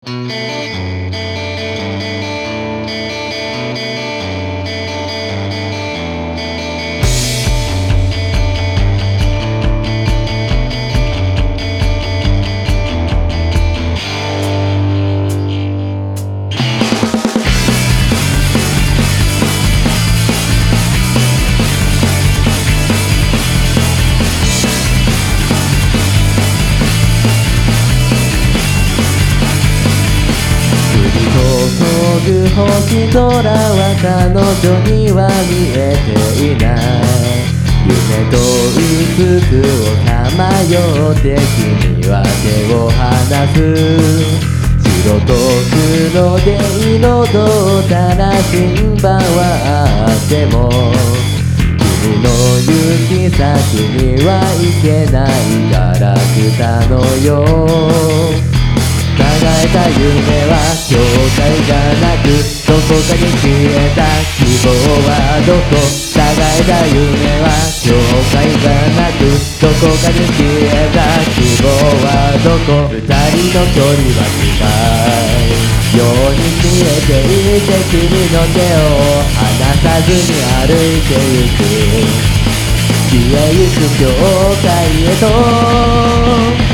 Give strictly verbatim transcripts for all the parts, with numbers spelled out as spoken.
星空は彼女には見えていない。夢とうつくをさまよって君は手を離す。白と黒で彩ったら新聞はあっても君の行き先には行けないガラクタのよう。叶えた夢は境界がなくどこかに消えた希望はどこ。叶えた夢は境界がなくどこかに消えた希望はどこ。二人の距離は近いように見えていて君の手を離さずに歩いてゆく。消えゆく境界へと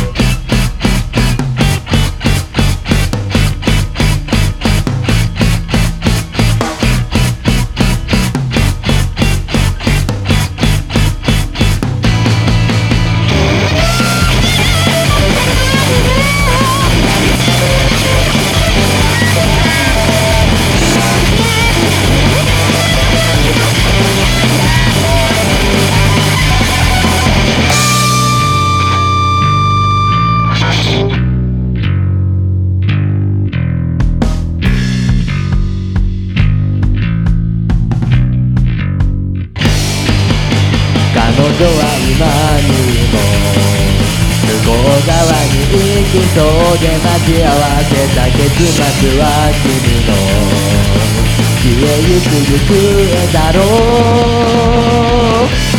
彼女は今にも向こう側に行きそうで待ち合わせた結末は君の消えゆく行方だろう。